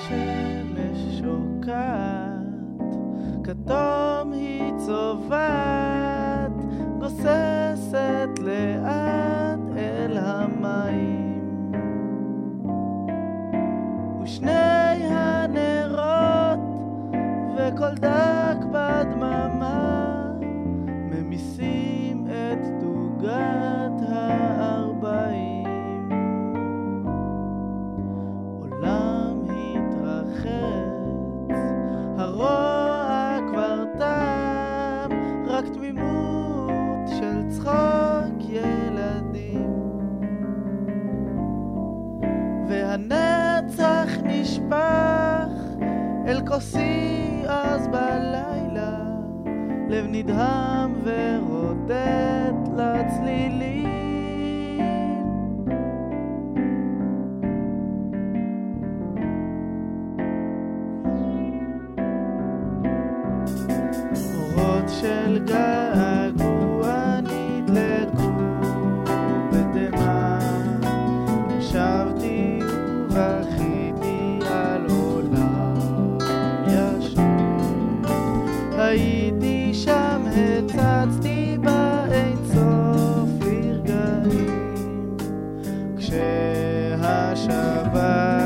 השמש שוקעת, כתום היא צובעת, גוססת לאט אל המים, ושני הנרות וכל דק בדממה ממיסים את דוגת ה40. עולם התרחץ, הרוע כבר תם, רק תמימות של צחוק ילדים, והנצח נשפך אל כוסי אז בלילה, לב נדהם ורודד לצלילים. אורות של געגוע נדלקו בדמעה, ישבתי ובכיתי על עולם ישן, הייתי שם, הצצתי באין סוף לרגעים, כשהשבת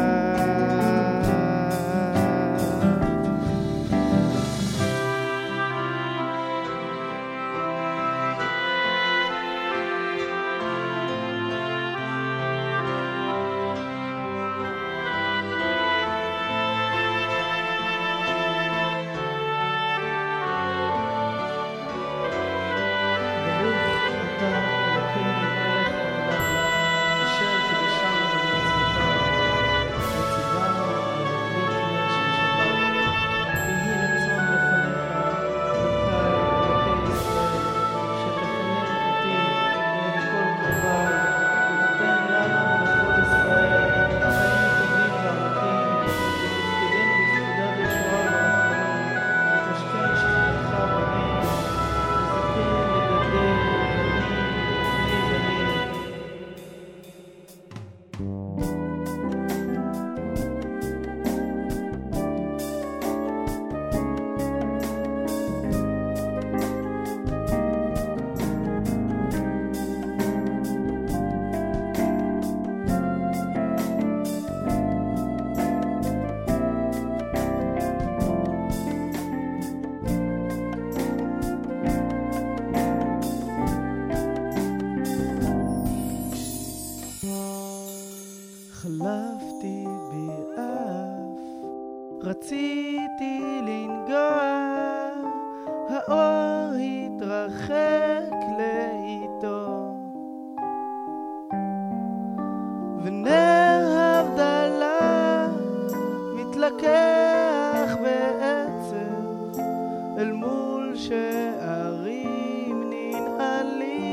חלפתי באף, רציתי לנגוע, האור התרחק לאיתו, ונר הבדלה מתלקח בעצב אל מול שערים ננעלים.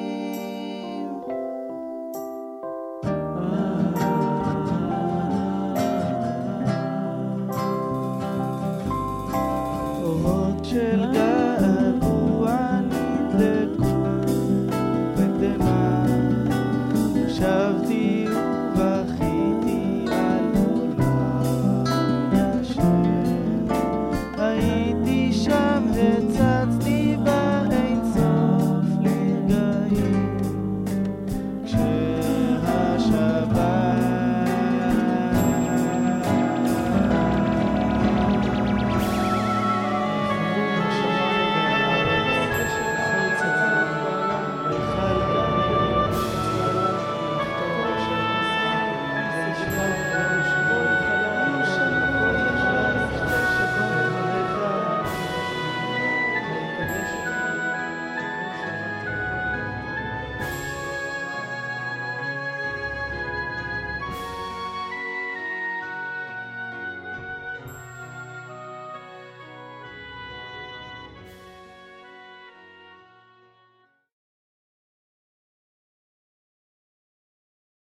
של געגוע נדלקו בדמעה, ישבתי ובכיתי על עולם ישן, הייתי שם, הצצתי באין סוף לרגעים,